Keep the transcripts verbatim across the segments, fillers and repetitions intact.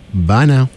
Bye now.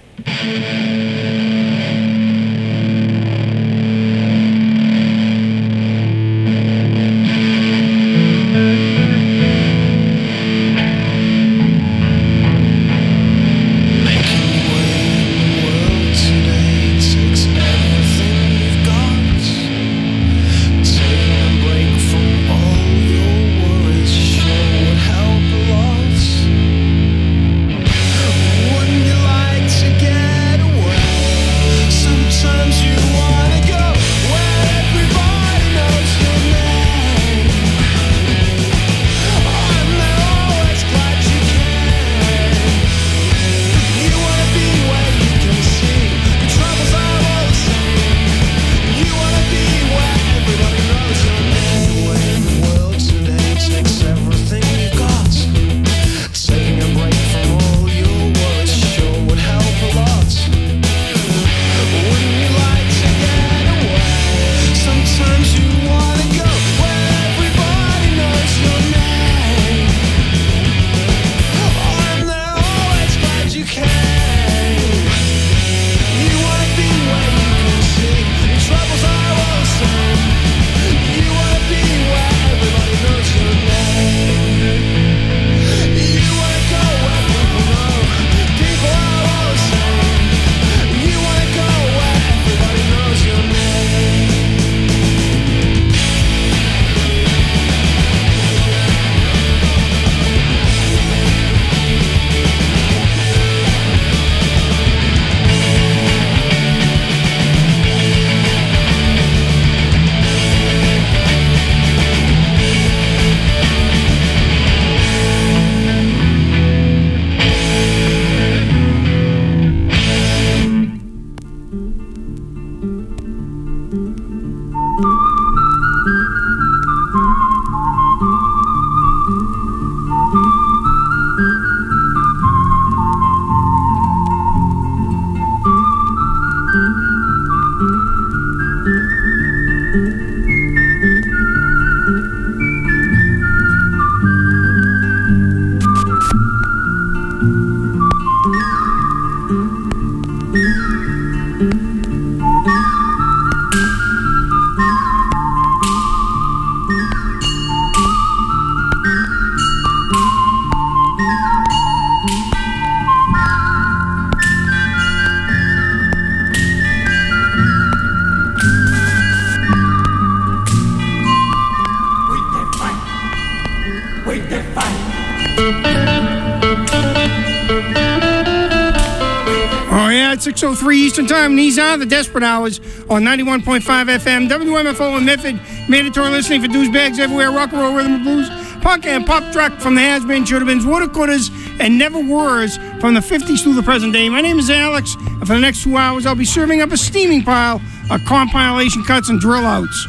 six oh three Eastern Time. These are the Desperate Hours on ninety-one point five F M, W M F O in Medford. Mandatory listening for douchebags everywhere. Rock and roll, rhythm and blues, punk and pop truck from the has-been, should-have-beens, woulda-couldas, and never-weres from the fifties through the present day. My name is Alex, and for the next two hours, I'll be serving up a steaming pile of compilation cuts and drill outs.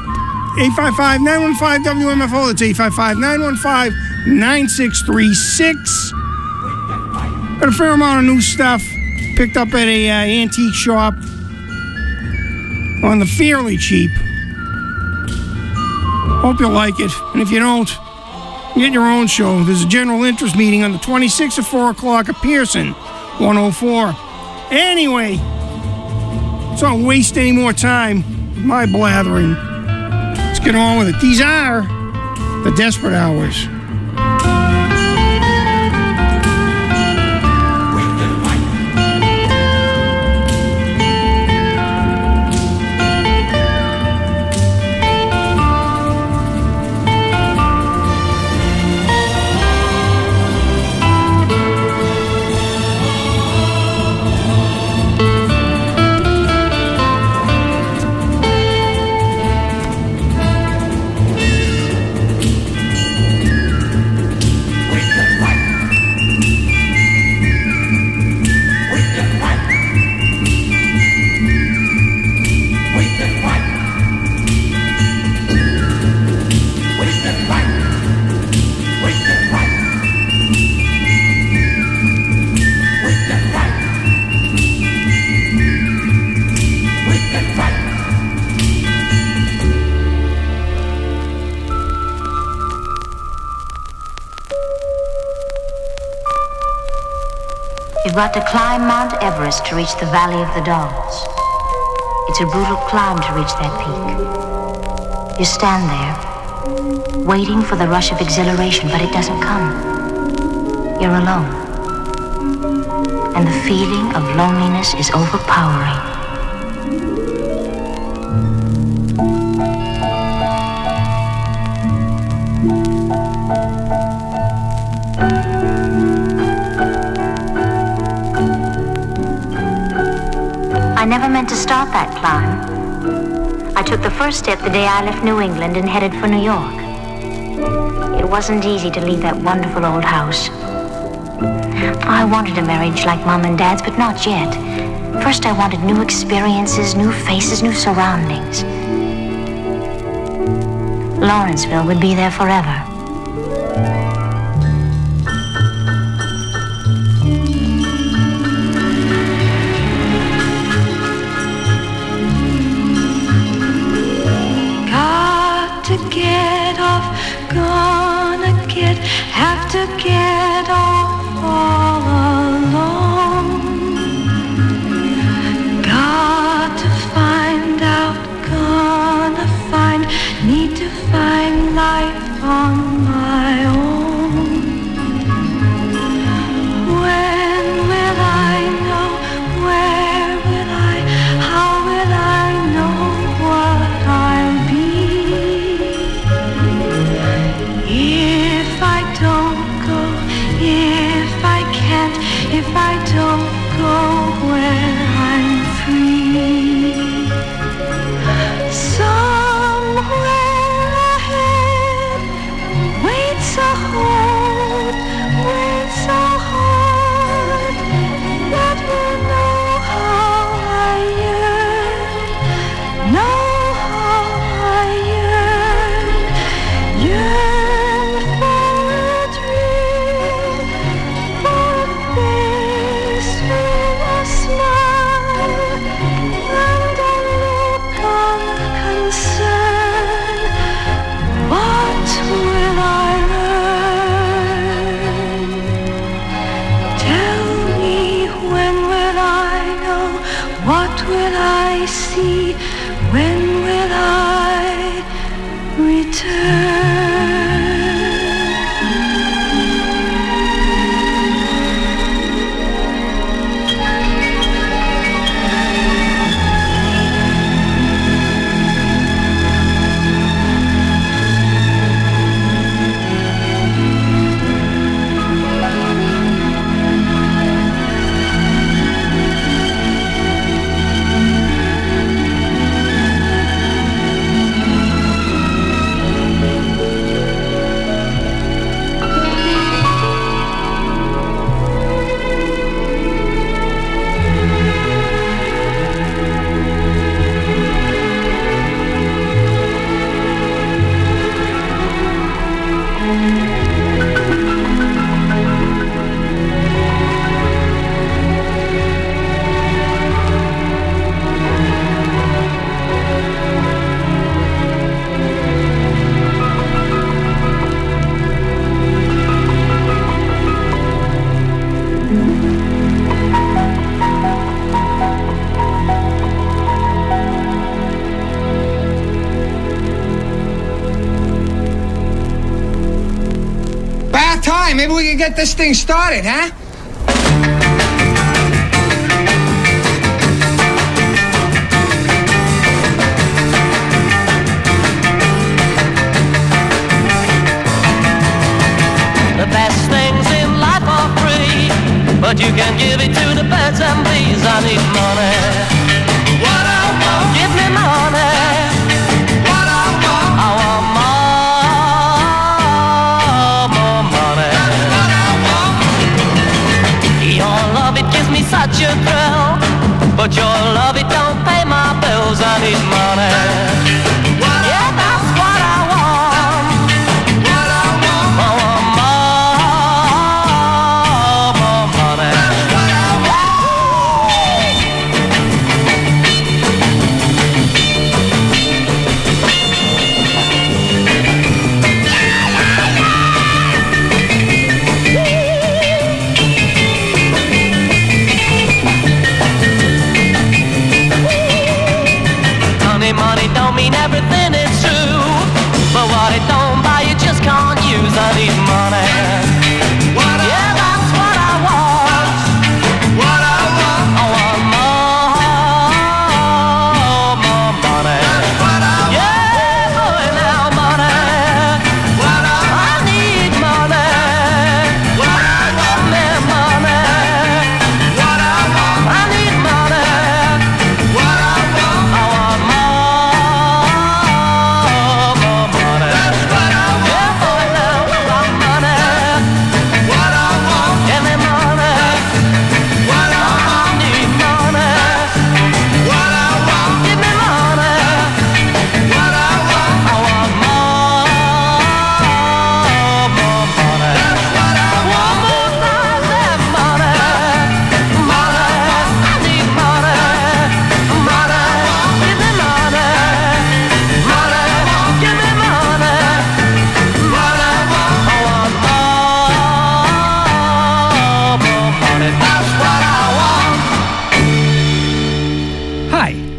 eight five five, nine one five, W M F O. That's eight five five, nine one five, nine six three six. Got a fair amount of new stuff picked up at a uh, antique shop on the fairly cheap. Hope you like it. And if you don't, get your own show. There's a general interest meeting on the twenty-sixth at four o'clock at Pearson, one oh four. Anyway, so I don't waste any more time with my blathering. Let's get on with it. These are the Desperate Hours. You've got to climb Mount Everest to reach the Valley of the Dolls. It's a brutal climb to reach that peak. You stand there, waiting for the rush of exhilaration, but it doesn't come. You're alone. And the feeling of loneliness is overpowering. I never meant to start that climb. I took the first step the day I left New England and headed for New York. It wasn't easy to leave that wonderful old house. I wanted a marriage like Mom and Dad's, but not yet. First, I wanted new experiences, new faces, new surroundings. Lawrenceville would be there forever. Got to get off, gonna get, have to get off. All alone, got to find out, gonna find, need to find life on my own. When will I know, where will I, how will I know what I'll be? If I don't go, if if I don't go where I'm free, somewhere ahead waits a hope, waits a heart that will know how I yearn, know how I yearn, yearn for a dream, for a face with a smile and a look of concern. What will I learn? Tell me, when will I know? What will I see? When will I return? Maybe we can get this thing started, huh? The best things in life are free, but you can give it to the birds and bees. I need money. What I want. Give me money. What I want. I want more. Such a thrill, but your love, it don't pay my bills. I need money. Yeah, that's what I want. What I want. More, more, more money. What I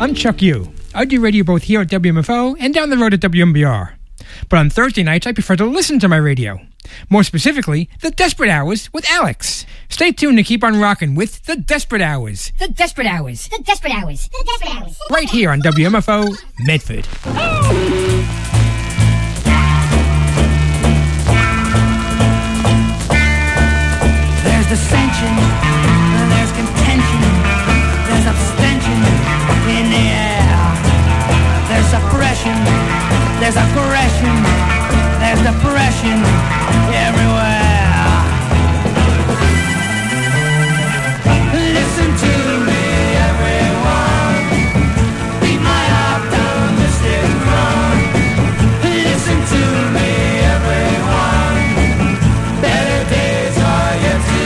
I'm Chuck Yu. I do radio both here at W M F O and down the road at W M B R. But on Thursday nights, I prefer to listen to my radio. More specifically, The Desperate Hours with Alex. Stay tuned to keep on rocking with The Desperate Hours. The Desperate Hours. The Desperate Hours. The Desperate Hours. Right here on W M F O Medford. There's dissension, there's contention, there's abstention in the air. There's suppression, there's aggression, there's depression everywhere. Listen to me, everyone. Beat my optimistic drum. Listen to me, everyone. Better days are yet to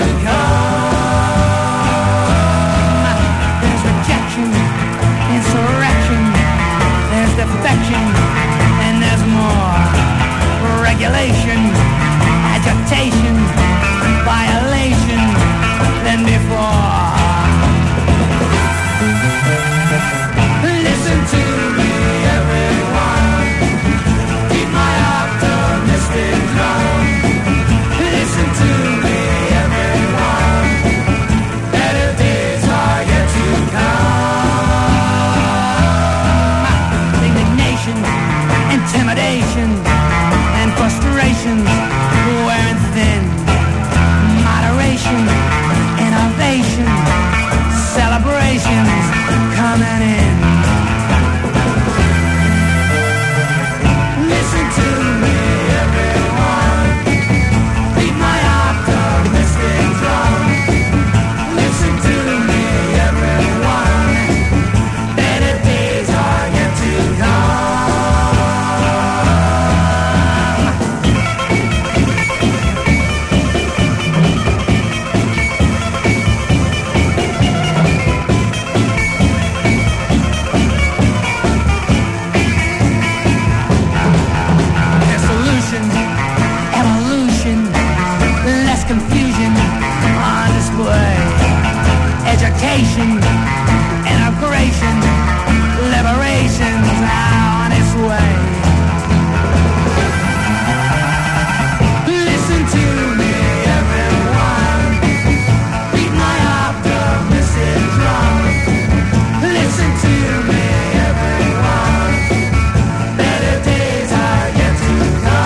come. There's rejection, insurrection, there's defection, and there's more. Regulation, agitation, violation than before. Listen to me, everyone. Keep my optimistic drum. Listen to me, everyone. Better days are yet to come. Indignation, intimidation, and frustrations wearing thin. Moderation, innovation, celebrations coming in. Listen to me, everyone. Beat my optimistic drum. Listen to me, everyone. Better days are yet to come. Education, integration, liberation now on its way. Listen to me, everyone. Beat my optimistic drum. Listen to me, everyone. Better days are yet to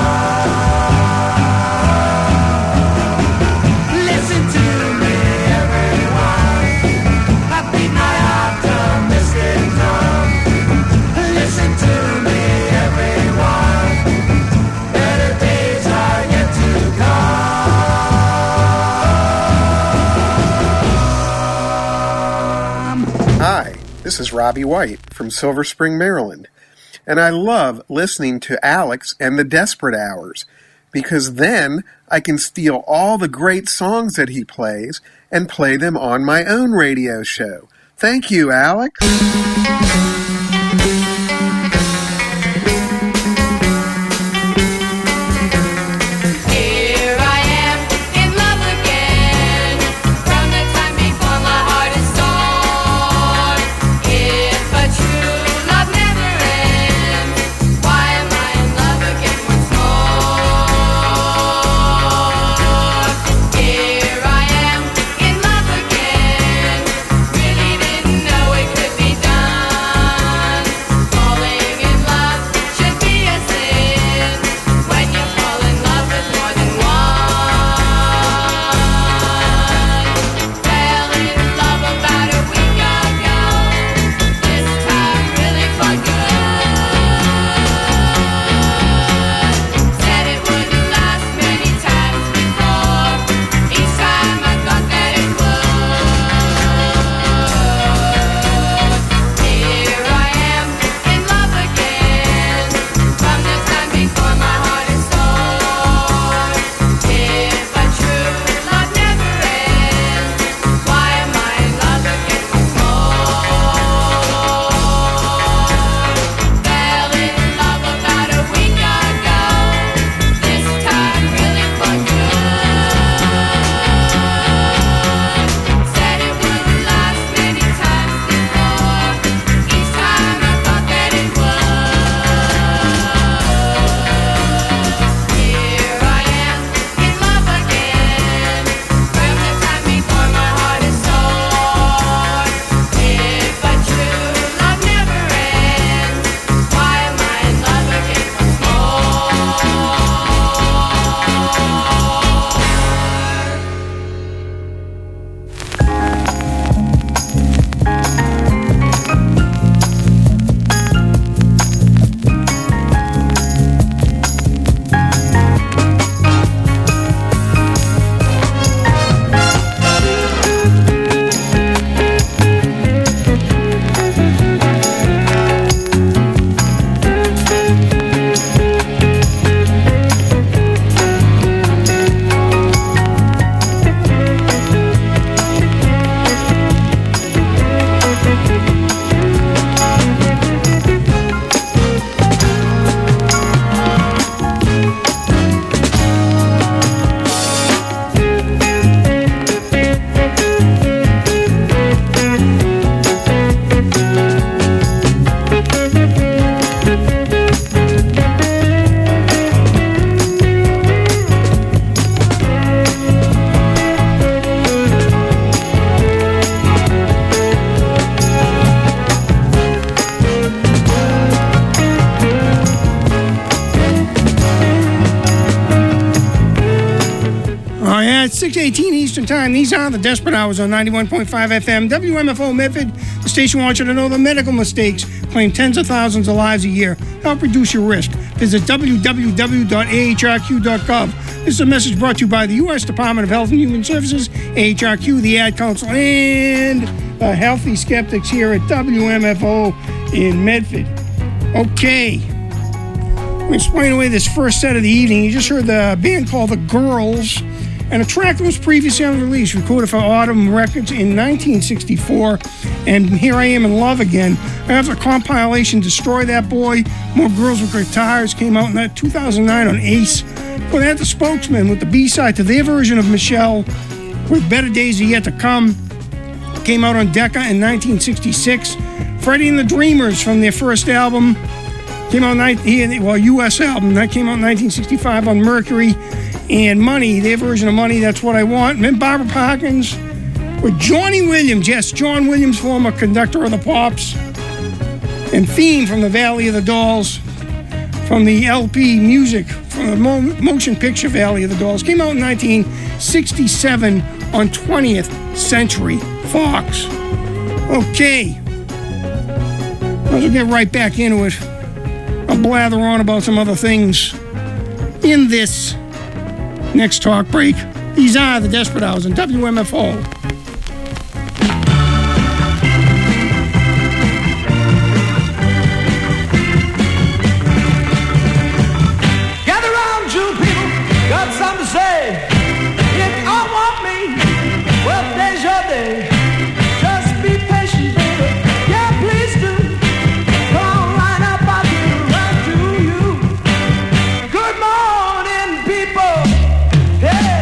come. Listen to me, everyone. I beat my optimistic drum. Listen to me, everyone. Better days are yet to come. Hi, this is Robbie White from Silver Spring, Maryland, and I love listening to Alex and the Desperate Hours, because then I can steal all the great songs that he plays and play them on my own radio show. Thank you, Alex. Here I am in love again, from the time before my heart is torn. If a true love never ends, why am I in love again once more? Here I am in love again, really didn't know it could be done. six eighteen Eastern Time. These are the Desperate Hours on ninety-one point five F M. W M F O Medford. The station wants you to know the medical mistakes claim tens of thousands of lives a year. Help reduce your risk. Visit w w w dot a h r q dot gov. This is a message brought to you by the U S Department of Health and Human Services, A H R Q, the Ad Council, and the Healthy Skeptics here at W M F O in Medford. Okay. I'm going to explain away this first set of the evening. You just heard the band called The Girls, and a track that was previously unreleased, recorded for Autumn Records in nineteen sixty-four, and Here I Am in Love Again. After the compilation Destroy That Boy, More Girls with Guitars came out in that two thousand nine on Ace. Well, they had The Spokesman with the B-side to their version of Michelle with Better Days Are Yet to Come. Came out on Decca in nineteen sixty-six. Freddie and the Dreamers from their first album came out, well, U S album, that came out in nineteen sixty-five on Mercury. And Money, their version of Money, That's What I Want. And then Barbara Parkins with Johnny Williams, yes, John Williams, former conductor of the Pops. And Theme from the Valley of the Dolls, from the L P Music, from the mo- motion picture Valley of the Dolls. Came out in nineteen sixty-seven on twentieth Century Fox. Okay. Might as well get right back into it. I'll blather on about some other things in this next talk break. These are the Desperate Hours on W M F O. Gather round, you people, got something to say. If you all want me, well, today's your day. Just be patient, baby. Yeah, please do. Come on, line up, I'll get right to you. Good morning, people. Hey,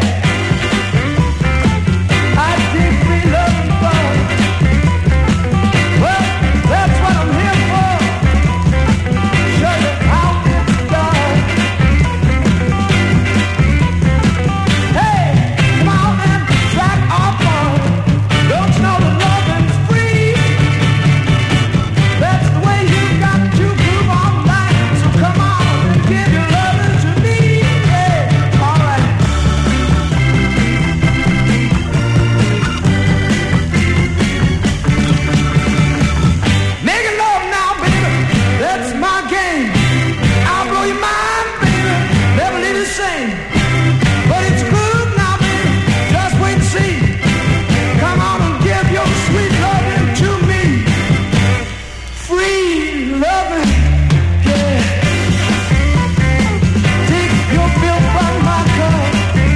I dig free love and fun. Well, that's what I'm here for. Show you how it's done. Hey, come on and track off on. Don't you know that loving's free? That's the way you got to groove on life. So come on and give your loving to me. Yeah, all right. Making love now, baby, that's my game. I'll blow your mind, baby, never leave the same. But it's good now, baby, just wait and see. Come on and give your sweet loving to me. Free loving, yeah. Take your fill from my cup.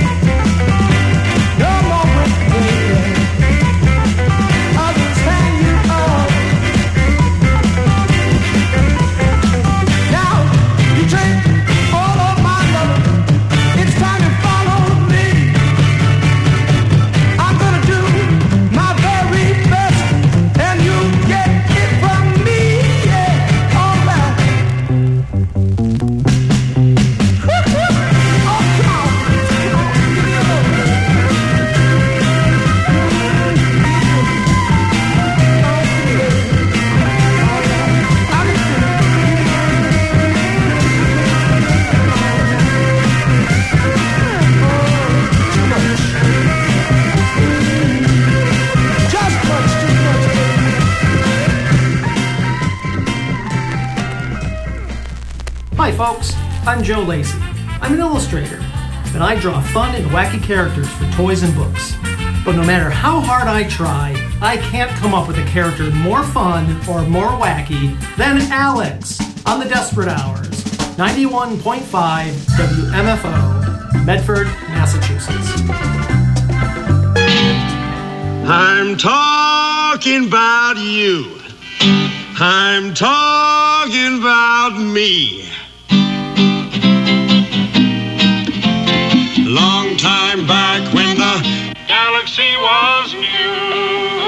No more with baby. Others hang you up. Now you take all of my love. It's time to follow me. I'm gonna do my very best, and you get it from me. Yeah, all right. Oh, come on. Come on, give me a little. Just much too much. Hi folks, I'm Joe Lacey. I'm an illustrator, and I draw fun and wacky characters for toys and books. But no matter how hard I try, I can't come up with a character more fun or more wacky than Alex on the Desperate Hours, ninety-one point five W M F O, Medford, Massachusetts. I'm talking about you. I'm talking about me. Long time back when the galaxy was new,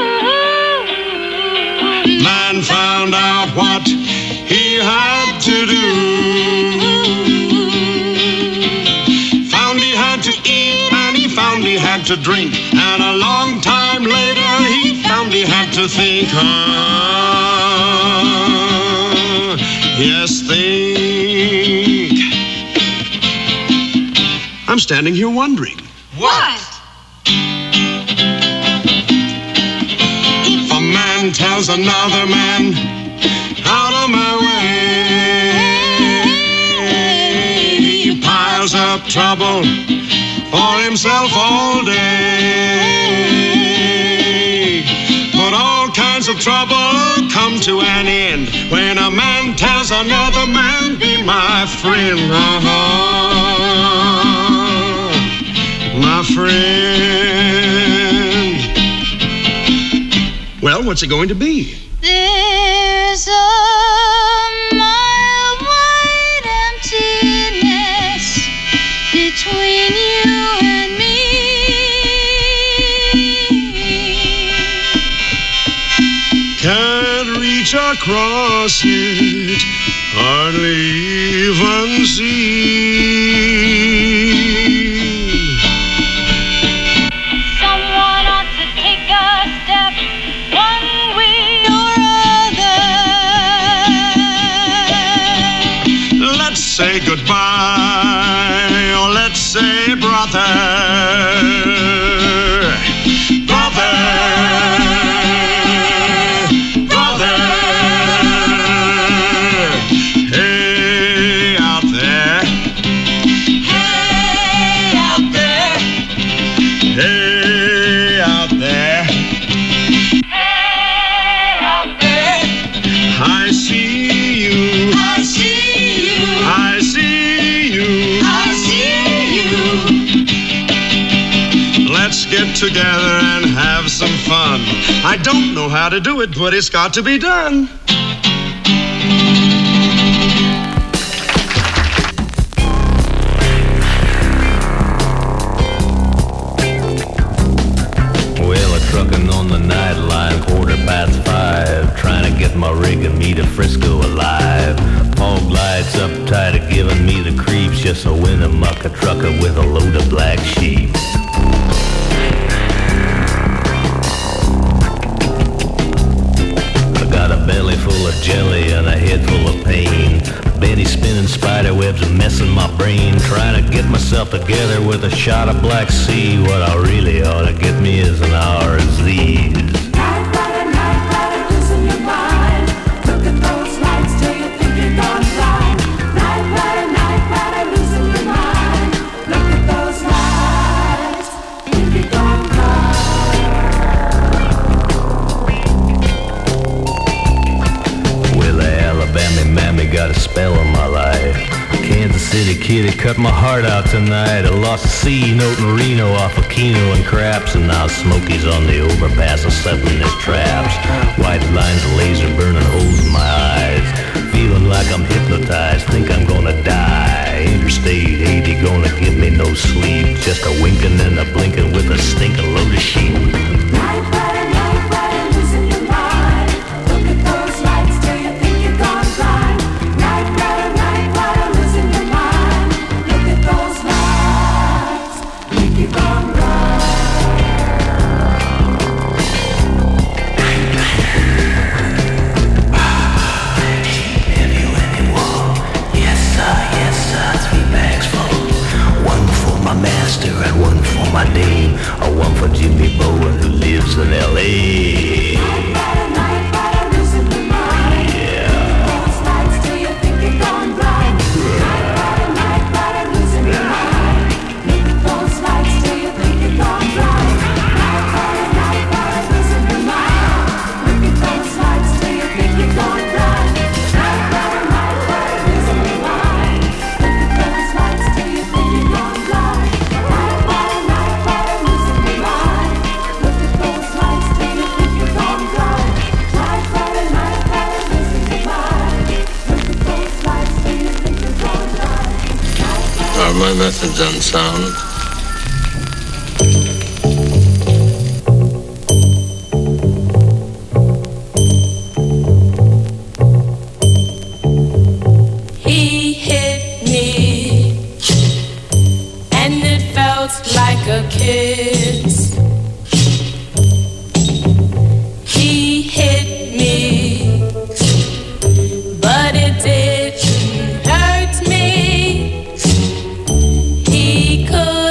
man found out what he had to do. Found he had to eat and he found he had to drink, and a long time later he found he had to think. Ah, yes, think. I'm standing here wondering. What? tells another man, out of my way. He piles up trouble for himself all day. But all kinds of trouble come to an end when a man tells another man, be my friend. Uh-huh. My friend. Well, what's it going to be? There's a mile wide emptiness between you and me. Can't reach across it, hardly even see. Someone ought to take a step one way or other. Let's say goodbye, or let's say brother. Brother. Brother. Hey, out there. Hey, out there. Hey, out there. Hey, out there. I see you. I see you. I see you. I see you. Let's get together and have some fun. I don't know how to do it, but it's got to be done. Well, a trucking on the nightline, quarter past five, trying to get my rig and me to Frisco alive. Fog lights up tight, are giving me the creeps, just a Winnemucca trucker with a load of black sheep. I got a belly full of jelly and a head full of pain. Betty spinning spider webs and messing my brain. Trying to get myself together with a shot of Black Sea. What I really ought to get me is an hour as these. Night rider, night rider, loosen your mind. Look at those lights till you think you're gone blind. Night rider, night rider, loosen your mind. Look at those lights, think you're gone blind. Well, the Alabama mammy got a spell on my life. Kansas City kitty cut my heart out tonight. I lost a C note in Reno off of Keno and Craps, and now Smokey's on the overpass and settling his traps. White lines of laser burning holes in my eyes. Feeling like I'm hypnotized, think I'm gonna die. Interstate eighty gonna give me no sleep. Just a winking and a blinking with a stinking load of sheep. Night rider, night rider, loosen your mind. Look at those lights till you think you're gone blind. Night rider, night rider, loosen your mind. Look at those lights, think you're gone blind. Have you any wool? Yes sir, yes sir, three bags full. One for my master and one for my dame. A one for Jimmy Bowen who lives in L A. Night rider, night rider, loosen your mind. Yeah. Those lights till you think you're gone blind. Night rider, night rider, loosen your mind. Look at those lights till you think you're gone blind. Night rider, night rider, loosen your mind. Look at those lights till you think you're gone blind. Night rider, night rider, loosen your mind. Look at those lights till you think you're gone blind. Night rider, night rider, loosen your mind. Look at those lights till you think you're gone blind. Night rider, night rider, loosen your mind. Look at those lights till you think you're gone blind. Are my methods unsound? He hit me, and it felt like a kiss. He hit me, but it didn't hurt me. He could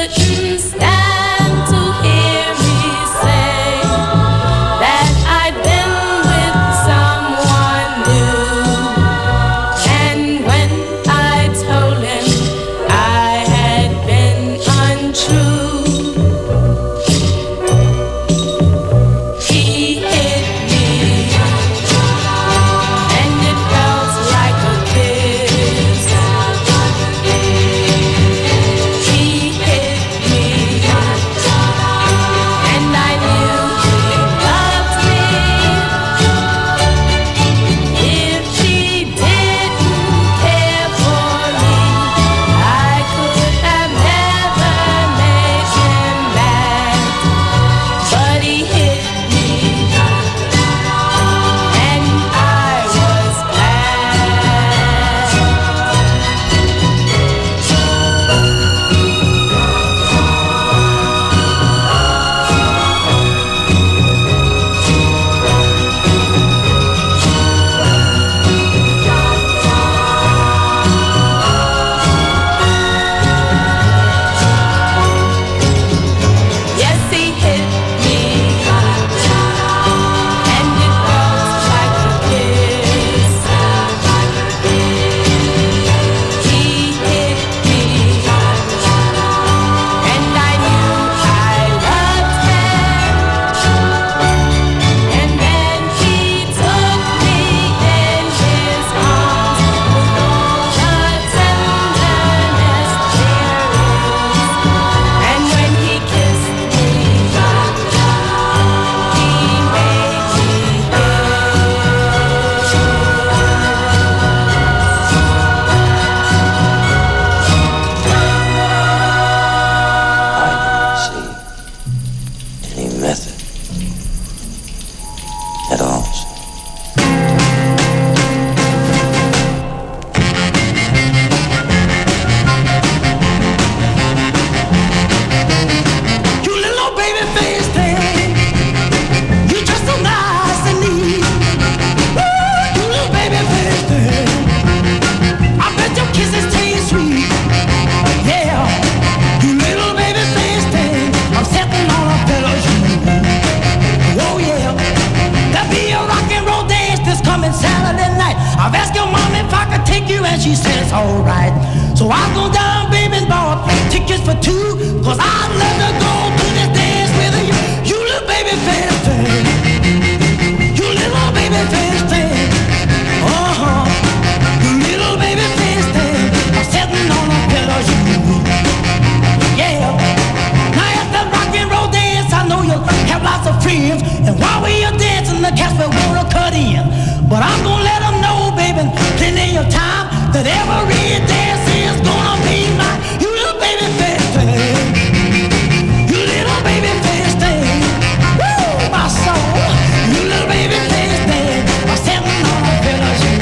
I've asked your mom if I could take you, and she said it's alright. So I go down, baby, and bought tickets for two, cause I'd love to go to this dance with you. You little baby fast thing. You little baby fast thing. Uh-huh. You little baby fast thing. I'm sitting on a pillow, you. Yeah. Now at the rock and roll dance, I know you'll have lots of friends. And while we are dancing, the cats will wanna cut in. But I'm gonna let them know, baby, plenty of time, that every dance is gonna be mine. You little baby fast thing. You little baby fast thing. Woo, my soul. You little baby fast thing. I'm sitting on a pillow, you.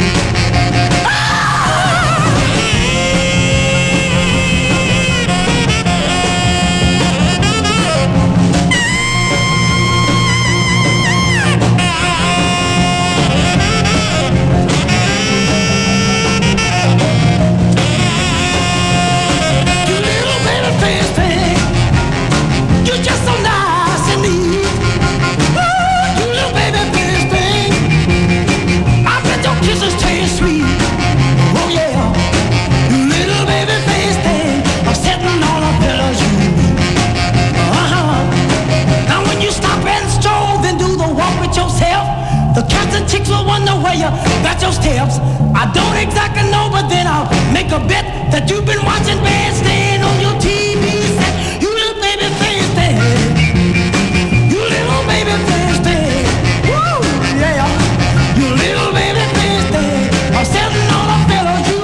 Got your steps. I don't exactly know, but then I'll make a bet that you've been watching Bandstand on your T V set. You little baby face thing. You little baby face thing. Woo, yeah. You little baby face thing. I'm sitting on a pillow, you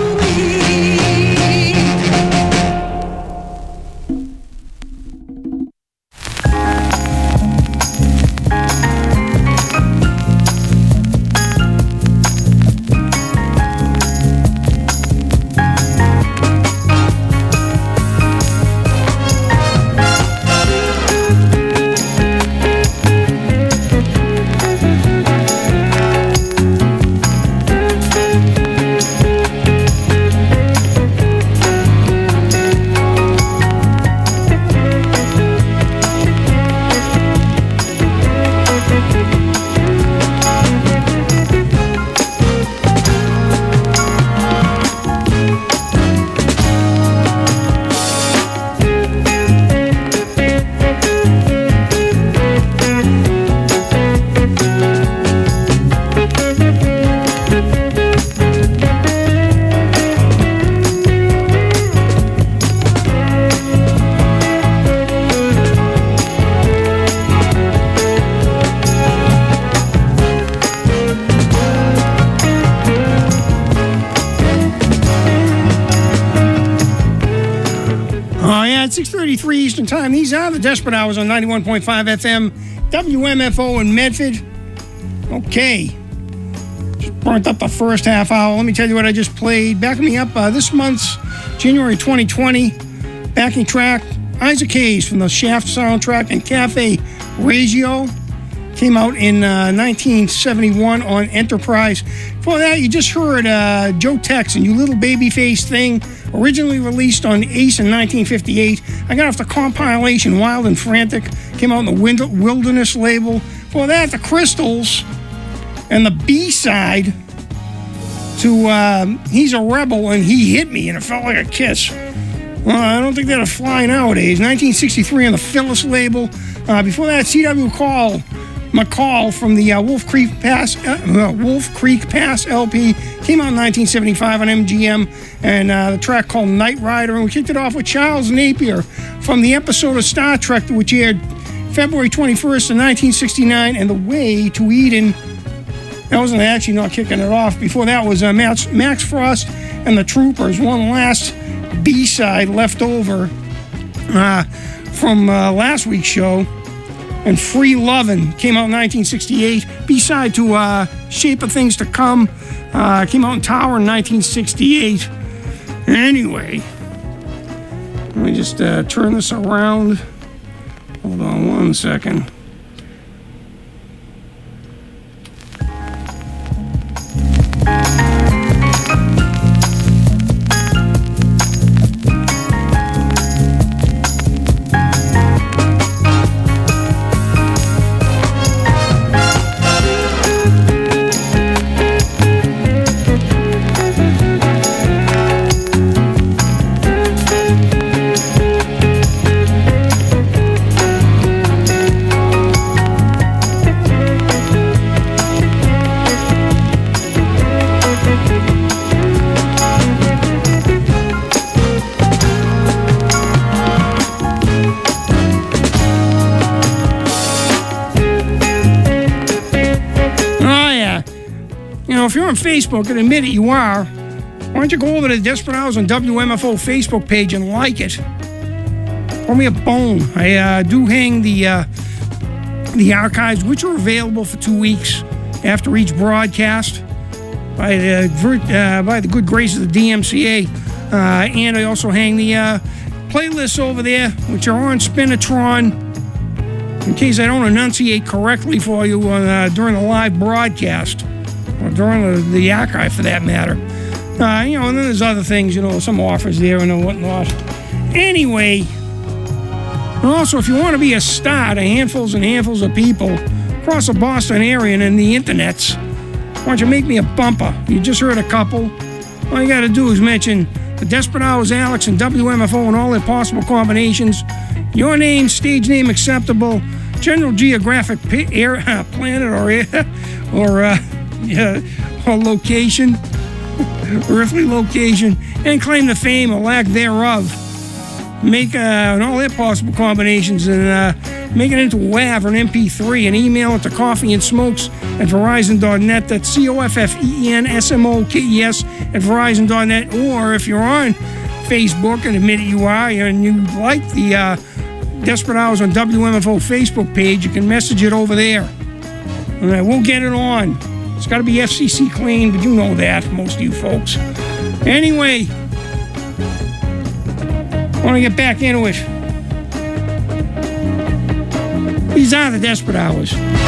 six thirty-three Eastern Time. These are the Desperate Hours on ninety-one point five F M, W M F O in Medford. Okay. Just burnt up the first half hour. Let me tell you what I just played. Backing me up uh, this month's January twenty twenty backing track, Isaac Hayes from the Shaft soundtrack and Cafe Reggio. Came out in uh, nineteen seventy-one on Enterprise. Before that, you just heard uh, Joe Tex and You Little Babyface Thing, originally released on Ace in nineteen fifty-eight. I got off the compilation Wild and Frantic, came out on the Wind- Wilderness label. Before that, the Crystals and the B-side to uh, He's a Rebel and He Hit Me and It Felt Like a Kiss. Well, I don't think that'll fly nowadays. nineteen sixty-three on the Phyllis label. Uh, before that, C W Call. McCall from the uh, Wolf Creek Pass uh, Wolf Creek Pass L P came out in nineteen seventy-five on M G M, and uh, the track called Night Rider. And we kicked it off with Charles Napier from the episode of Star Trek which aired February twenty-first of nineteen sixty-nine, and The Way to Eden. That wasn't actually not kicking it off. Before that was uh, Max, Max Frost and the Troopers. One last B-side left over uh, from uh, last week's show. And Free Lovin' came out in nineteen sixty-eight. B-side to uh, Shape of Things to Come. Uh, came out in Tower in nineteen sixty-eight. Anyway, let me just uh, turn this around. Hold on one second. You know, if you're on Facebook, and admit it, you are, why don't you go over to the Desperate Hours on W M F O Facebook page and like it? Throw me a bone. I uh, do hang the uh, the archives, which are available for two weeks after each broadcast by the uh, by the good grace of the D M C A, uh, and I also hang the uh, playlists over there, which are on Spinatron. In case I don't enunciate correctly for you uh, during the live broadcast, or during the, the archive for that matter. Uh, you know, and then there's other things, you know, some offers there and whatnot. Anyway, and also if you want to be a star to handfuls and handfuls of people across the Boston area and in the internets, why don't you make me a bumper? You just heard a couple. All you got to do is mention the Desperate Hours, Alex, and W M F O and all their possible combinations. Your name, stage name acceptable, general geographic pa- air, uh, planet or air, or uh, yeah, or location, earthly location, and claim the fame or lack thereof. Make uh, and all their possible combinations and uh, make it into a W A V or an M P three and email it to coffee and smokes at verizon dot net. That's C O F F E N S M O K E S at verizon dot net. Or if you're on Facebook, and admit it you are, and you like the uh, Desperate Hours on W M F O Facebook page, you can message it over there. And I will get it on. It's got to be F C C clean, but you know that, most of you folks. Anyway, I want to get back into it. These are the Desperate Hours.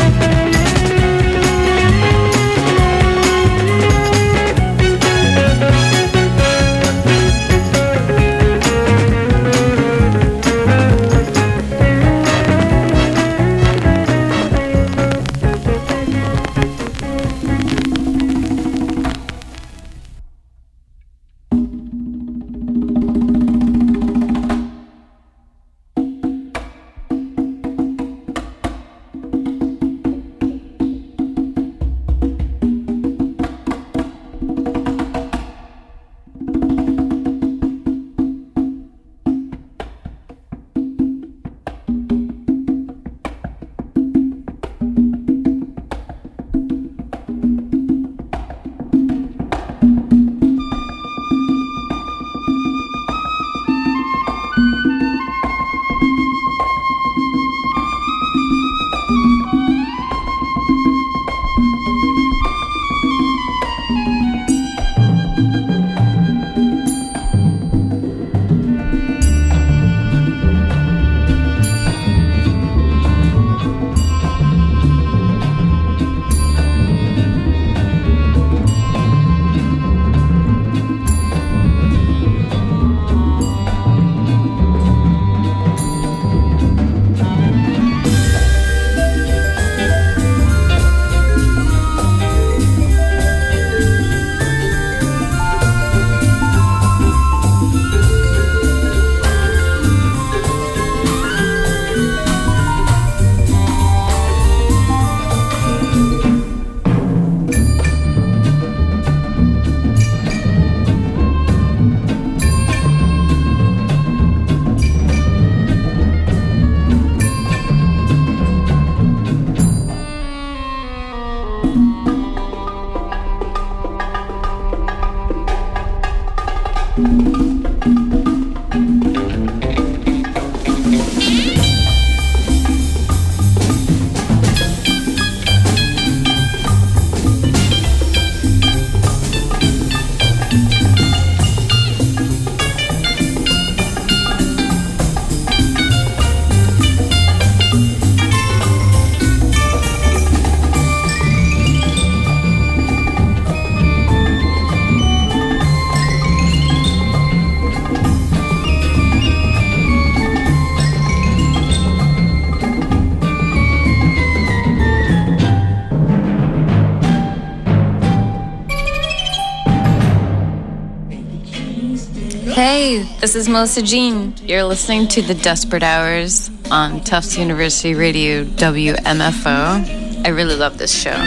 Hey, this is Melissa Jean. You're listening to The Desperate Hours on Tufts University Radio W M F O. I really love this show.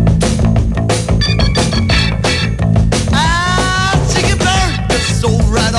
I'll take a bird that's so right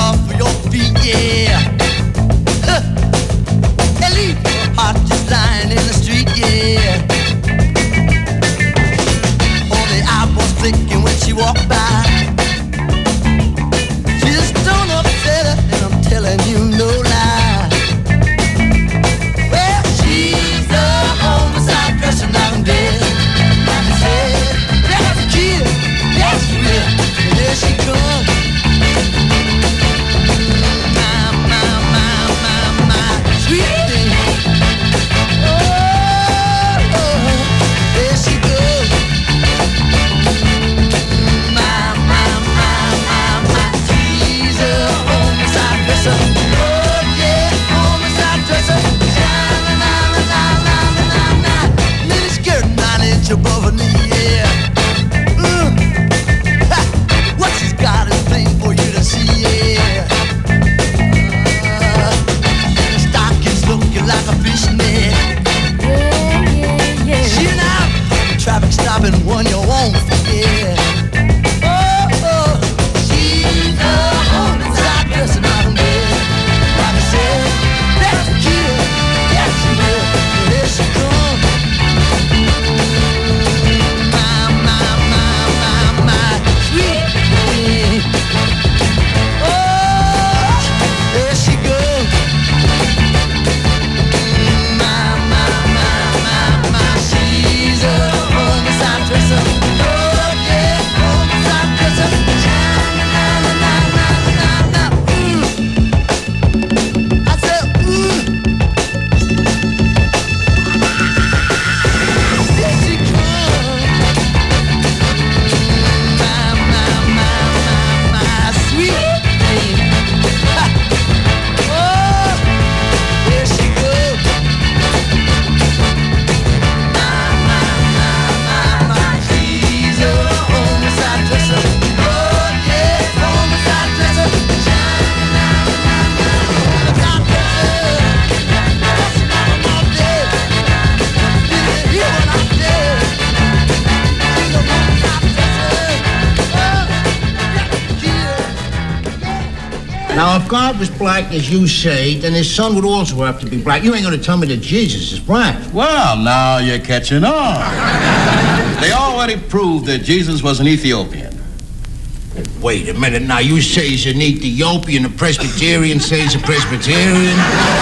Now, if God was black, as you say, then his son would also have to be black. You ain't going to tell me that Jesus is black. Well, now you're catching on. They already proved that Jesus was an Ethiopian. Wait a minute. Now, you say he's an Ethiopian, a Presbyterian say he's a Presbyterian.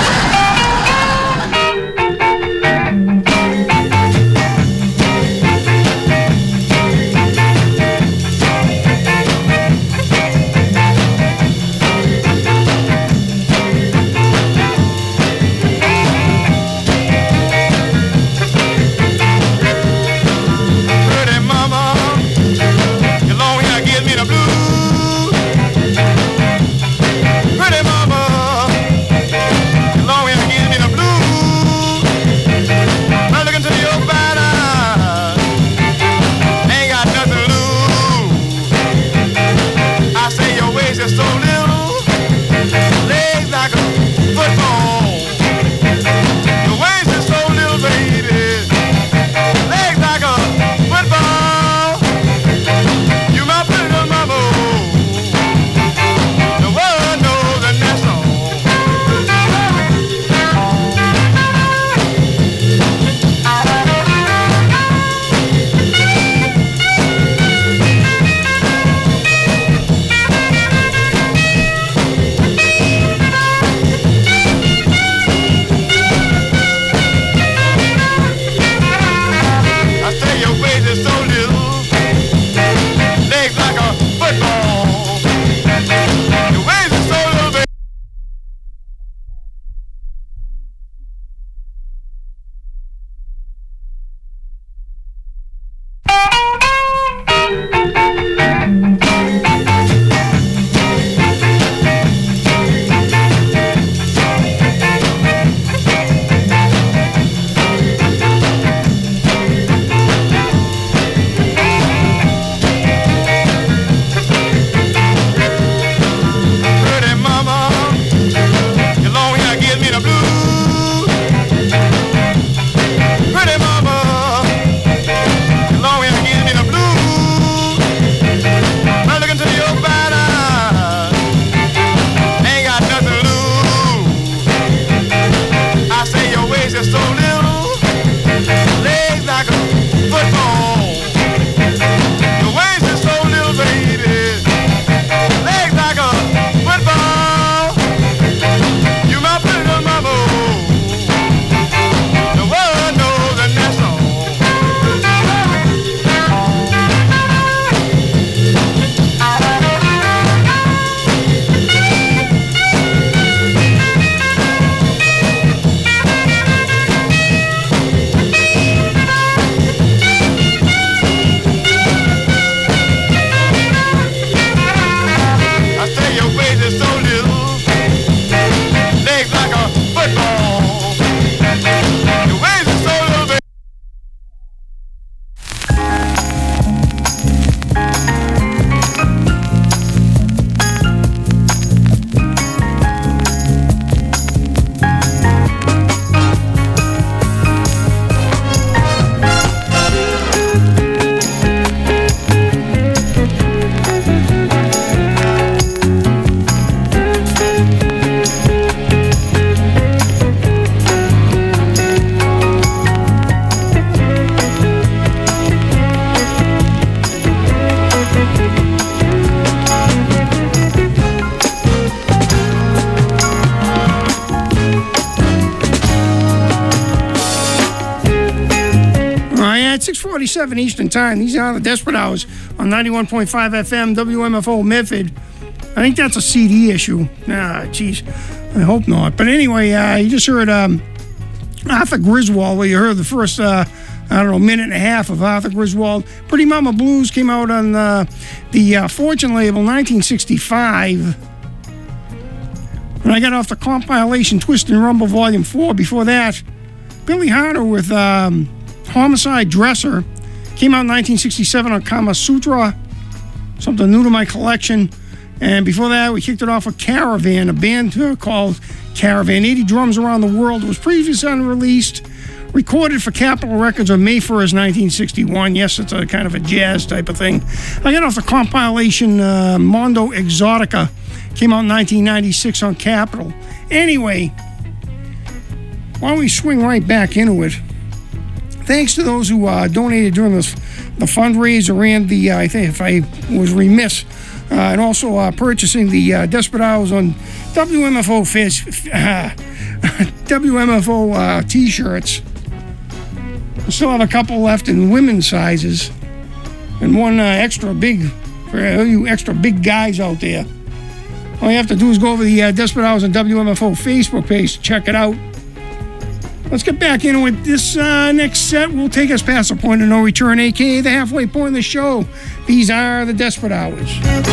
six forty-seven Eastern Time. These are the Desperate Hours on ninety-one point five F M, W M F O Medford. I think that's a C D issue. Ah, jeez. I hope not. But anyway, uh, you just heard um, Arthur Griswold, where you heard the first, uh, I don't know, minute and a half of Arthur Griswold. Pretty Mama Blues came out on uh, the uh, Fortune label nineteen sixty-five. And I got off the compilation Twist and Rumble Volume four. Before that, Billy Harder with um, Homicide Dresser. Came out in nineteen sixty-seven on Kama Sutra. Something new to my collection. And before that, we kicked it off with Caravan, a band uh, called Caravan. eighty Drums Around the World. It was previously unreleased. Recorded for Capitol Records on May first, nineteen sixty-one. Yes, it's a kind of a jazz type of thing. I got off the compilation uh, Mondo Exotica. Came out in nineteen ninety-six on Capitol. Anyway, why don't we swing right back into it? Thanks to those who uh, donated during this, the fundraiser and the, uh, I think if I was remiss, uh, and also uh, purchasing the uh, Desperate Hours on W M F O fish, uh, W M F O uh, t-shirts. I still have a couple left in women's sizes, and one uh, extra big for all you extra big guys out there. All you have to do is go over the uh, Desperate Hours on W M F O Facebook page to check it out. Let's get back into it. This uh, next set will take us past the point of no return, a k a the halfway point of the show. These are the Desperate Hours.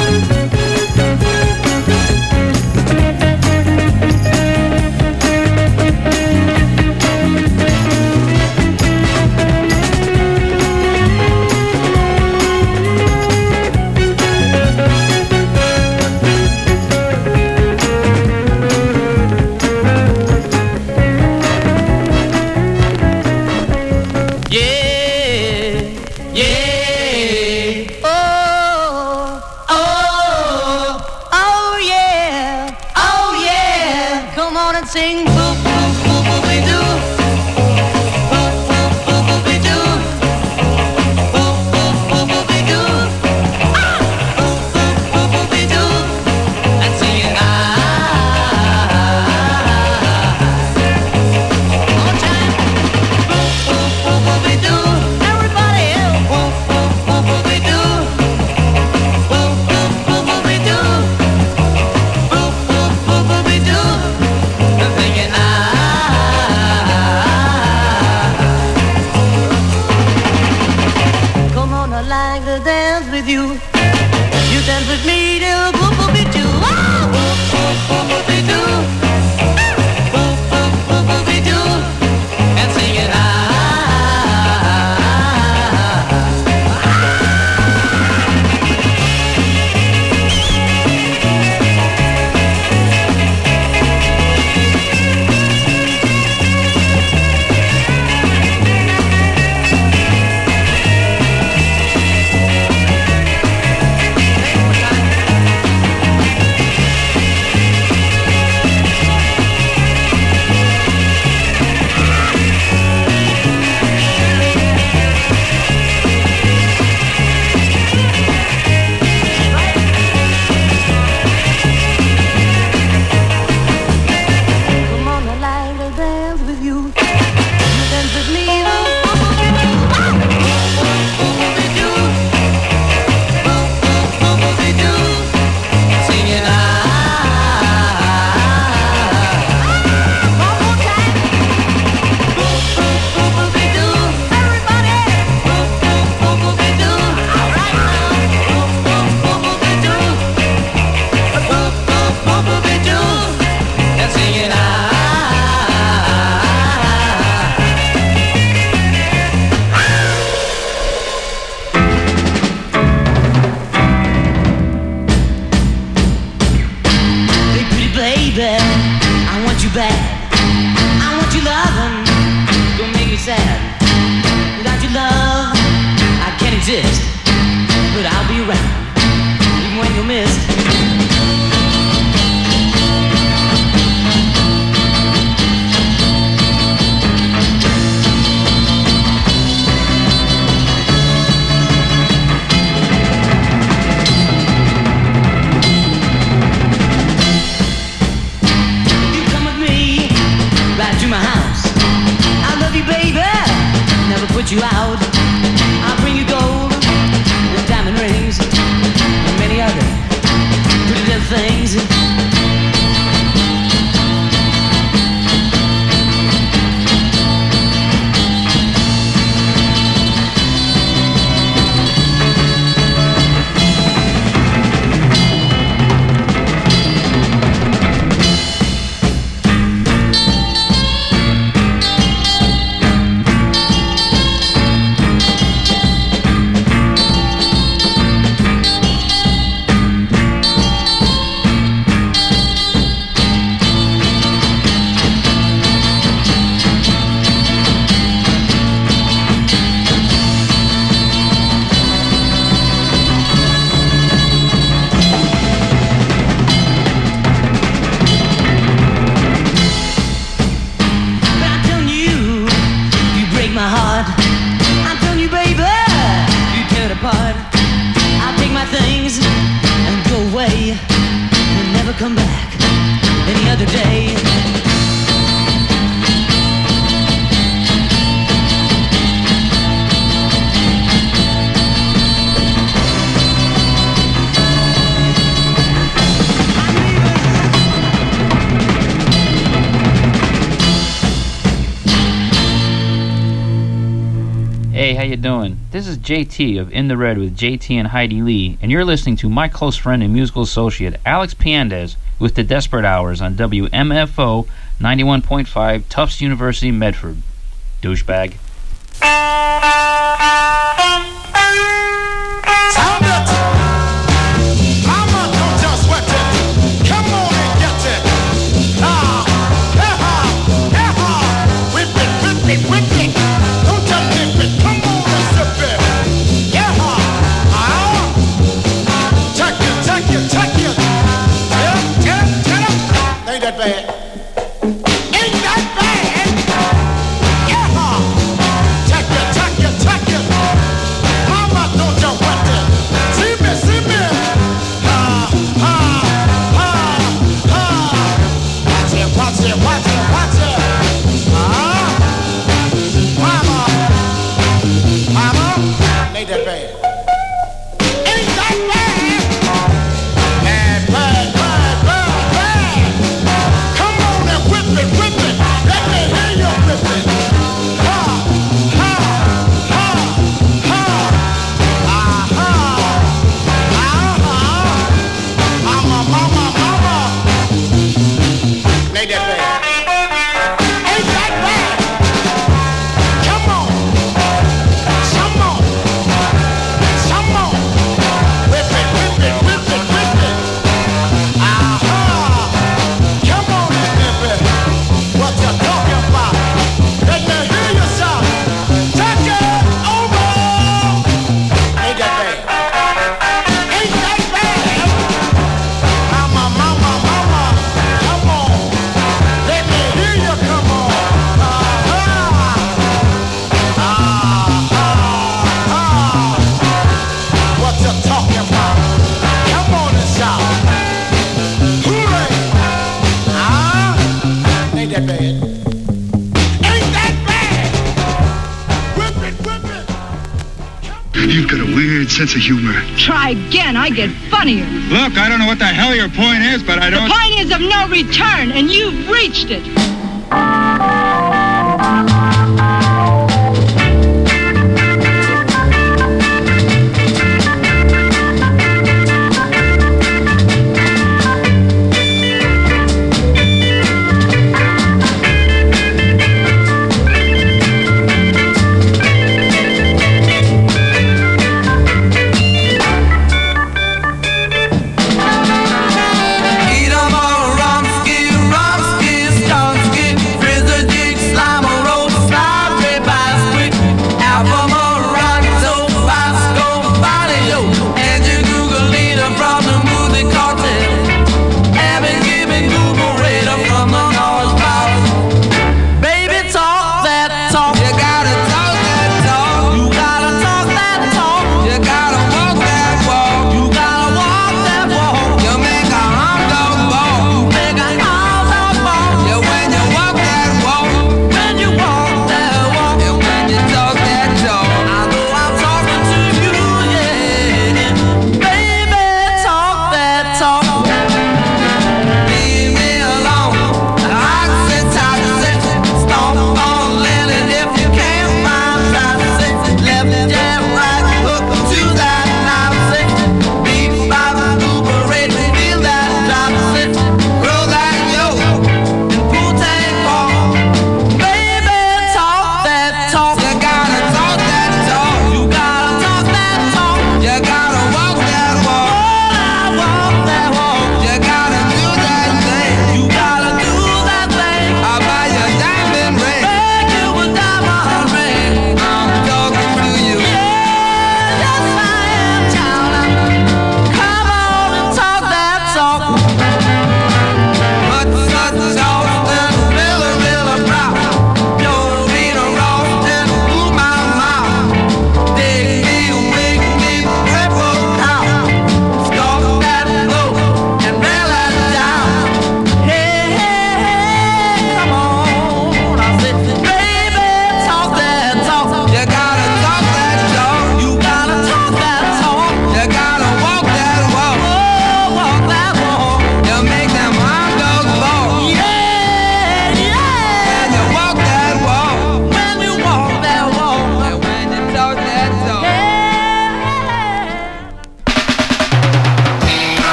Sing boo boo boo boo be do, boo boo boo boo be do, boo boo boo boo be do, ah, boo boo boo boo be do, and sing ah. One time, boo boo boo boo be do, everybody else, boo boo boo boo be do, boo boo boo boo be do, boo boo boo boo be do. Like to dance with you, you dance with me till boop boop be do, ah, boop boop boop boop be do, boop boop boop boop be do, and sing it ah. You out, I'll bring you gold and diamond rings and many other pretty little things. come back any other day. Hey, how you doing? This is J T of In the Red with J T and Heidi Lee, and you're listening to my close friend and musical associate Alex Piandez with the Desperate Hours on W M F O ninety-one point five Tufts University, Medford. Douchebag. Sound it! Mama, don't just sweat it. Come on and get it. Ah, yeah, yeah, whip it, whip it, whip it. Don't just dip it. Come on and sip it. Yeah, ah, check it, check it, check it. Yeah, yeah, yeah. Ain't that bad? Ain't that bad? Yeah, check it, check it, check it. Mama, don't you wet it. See me, see me. Ah, ah, ah, ah. Watch it, watch it, watch it, watch it. Ah, mama, mama, ain't that bad? Ain't that bad? Bad, bad, bad, bad, bad. Come on and whip it, whip it. Let me hear you whip it. Ha, ha, ha, ha. Ah, ha, ah, ha. Mama, mama, mama. Ain't that bad? Ain't that bad? Come on. Come on. Come on. Whip it, whip it, whip it, whip it. Aha. Come on and whip it. What you talking about? Let me hear you shout. Take it over. Ain't that bad? Ain't that bad? Mama, mama, mama. Come on. Let me hear you come on. Aha. Aha. What you talking about? Come on and shout. Hooray! Ah, ain't that bad? Ain't that bad? Whip it, whip it. You've got a weird sense of humor. Try again, I get funnier. Look, I don't know what the hell your point is, but I The don't... point is of no return, and you've reached it.